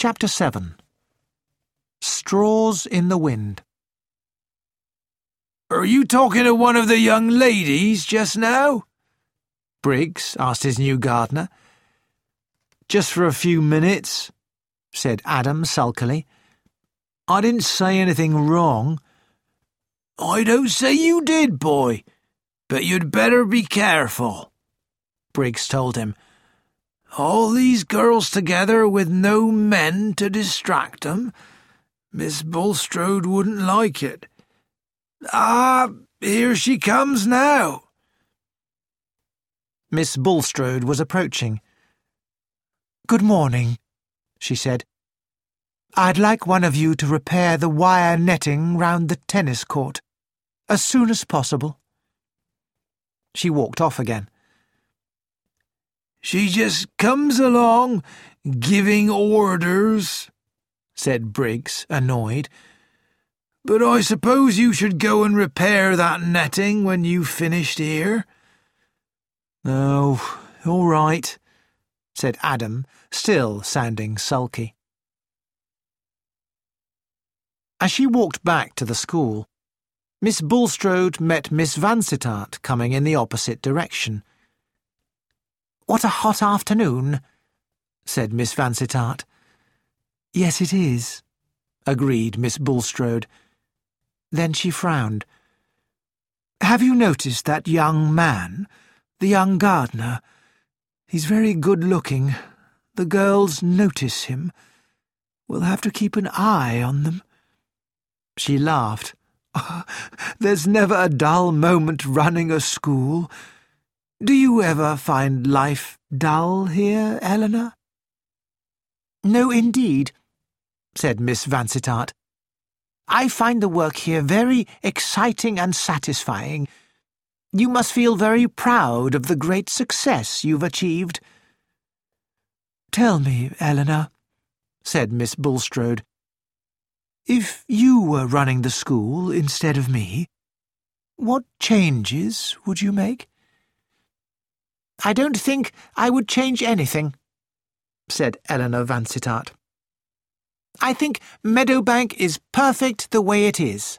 Chapter 7. Straws in the Wind. "Are you talking to one of the young ladies just now?" Briggs asked his new gardener. "Just for a few minutes," said Adam sulkily. "I didn't say anything wrong." "I don't say you did, boy, but you'd better be careful," Briggs told him. "All these girls together with no men to distract them. Miss Bulstrode wouldn't like it. Ah, here she comes now." Miss Bulstrode was approaching. "Good morning," she said. "I'd like one of you to repair the wire netting round the tennis court, as soon as possible." She walked off again. "She just comes along, giving orders," said Briggs, annoyed. "But I suppose you should go and repair that netting when you've finished here." "Oh, all right," said Adam, still sounding sulky. As she walked back to the school, Miss Bulstrode met Miss Vansittart coming in the opposite direction. "What a hot afternoon," said Miss Vansittart. "Yes, it is," agreed Miss Bulstrode. Then she frowned. "Have you noticed that young man, the young gardener? He's very good-looking. The girls notice him. We'll have to keep an eye on them." She laughed. "Oh, there's never a dull moment running a school. Do you ever find life dull here, Eleanor?" "No, indeed," said Miss Vansittart. "I find the work here very exciting and satisfying. You must feel very proud of the great success you've achieved." "Tell me, Eleanor," said Miss Bulstrode, "if you were running the school instead of me, what changes would you make?" "I don't think I would change anything," said Eleanor Vansittart. "I think Meadowbank is perfect the way it is."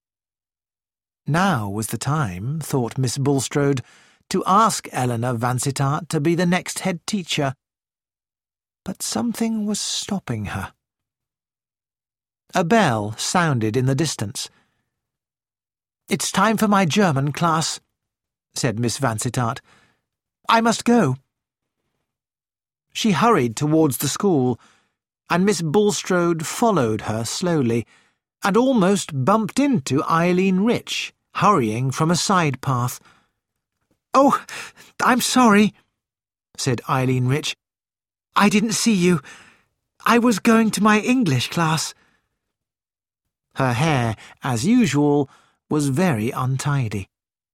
Now was the time, thought Miss Bulstrode, to ask Eleanor Vansittart to be the next head teacher. But something was stopping her. A bell sounded in the distance. "It's time for my German class," said Miss Vansittart. "I must go." She hurried towards the school, and Miss Bulstrode followed her slowly, and almost bumped into Eileen Rich, hurrying from a side path. "Oh, I'm sorry," said Eileen Rich. "I didn't see you. I was going to my English class." Her hair, as usual, was very untidy.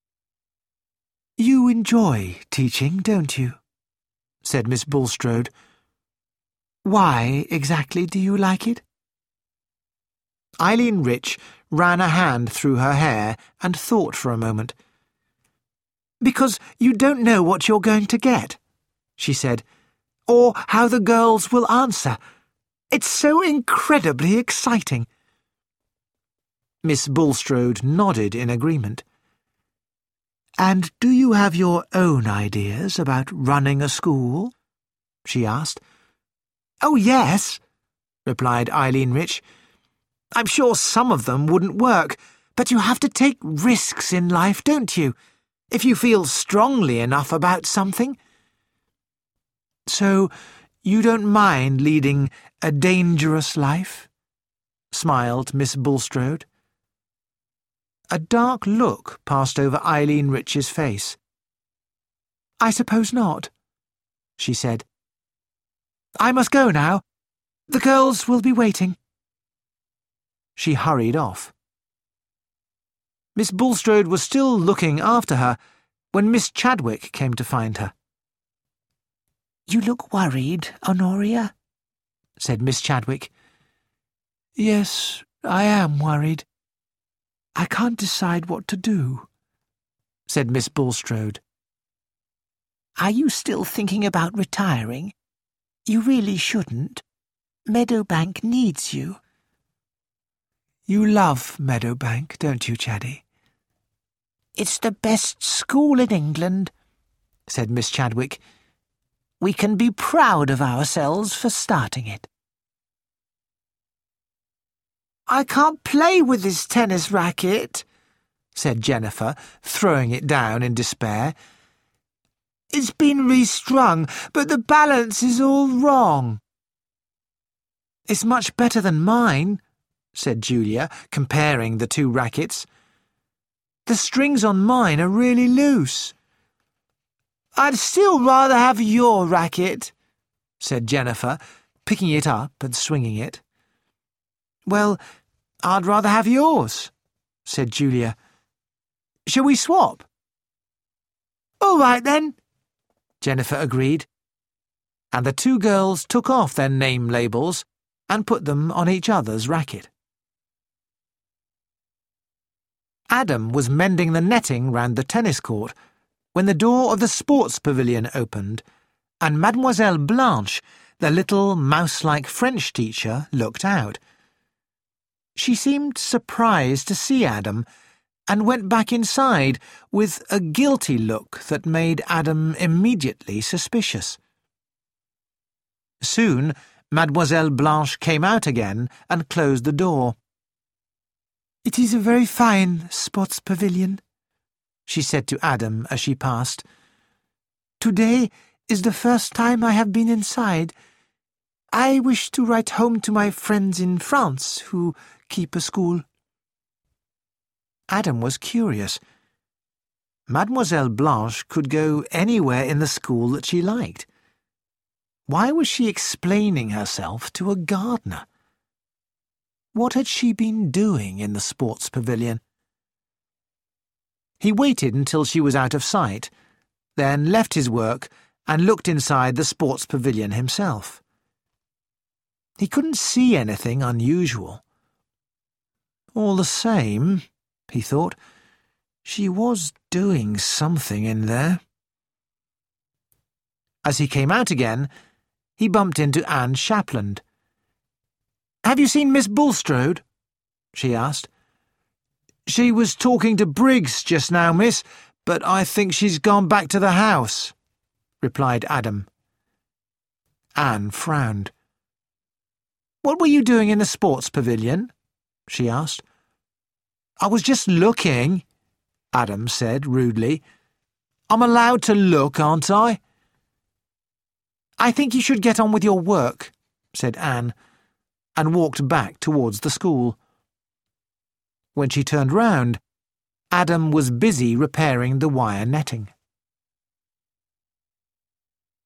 "You enjoy teaching, don't you?" said Miss Bulstrode. "Why exactly do you like it?" Eileen Rich ran a hand through her hair and thought for a moment. "Because you don't know what you're going to get," she said, "or how the girls will answer. It's so incredibly exciting." Miss Bulstrode nodded in agreement. "And do you have your own ideas about running a school?" she asked. "Oh, yes," replied Eileen Rich. "I'm sure some of them wouldn't work, but you have to take risks in life, don't you, if you feel strongly enough about something?" "So you don't mind leading a dangerous life?" smiled Miss Bulstrode. A dark look passed over Eileen Rich's face. "I suppose not," she said. "I must go now. The girls will be waiting." She hurried off. Miss Bulstrode was still looking after her when Miss Chadwick came to find her. "You look worried, Honoria," said Miss Chadwick. "Yes, I am worried. I can't decide what to do," said Miss Bulstrode. "Are you still thinking about retiring? You really shouldn't," Meadowbank needs you. You love Meadowbank, don't you, Chaddy? It's the best school in England, said Miss Chadwick. We can be proud of ourselves for starting it. I can't play with this tennis racket, said Jennifer, throwing it down in despair. It's been restrung, but the balance is all wrong. It's much better than mine, said Julia, comparing the two rackets. The strings on mine are really loose. I'd still rather have your racket, said Jennifer, picking it up and swinging it. Well, I'd rather have yours, said Julia. Shall we swap? All right, then, Jennifer agreed, and the two girls took off their name labels and put them on each other's racket. Adam was mending the netting round the tennis court when the door of the sports pavilion opened and Mademoiselle Blanche, the little mouse-like French teacher, looked out. She seemed surprised to see Adam and went back inside with a guilty look that made Adam immediately suspicious. Soon, Mademoiselle Blanche came out again and closed the door. It is a very fine sports pavilion, she said to Adam as she passed. Today is the first time I have been inside. I wish to write home to my friends in France who keep a school. Adam was curious. Mademoiselle Blanche could go anywhere in the school that she liked. Why was she explaining herself to a gardener? What had she been doing in the sports pavilion? He waited until she was out of sight, then left his work and looked inside the sports pavilion himself. He couldn't see anything unusual. All the same, he thought, she was doing something in there. As he came out again, he bumped into Anne Shapland. "Have you seen Miss Bulstrode?" she asked. "She was talking to Briggs just now, miss, but I think she's gone back to the house," replied Adam. Anne frowned. "What were you doing in the sports pavilion?" she asked. "I was just looking," Adam said rudely. "I'm allowed to look, aren't I?" "I think you should get on with your work," said Anne, and walked back towards the school. When she turned round, Adam was busy repairing the wire netting.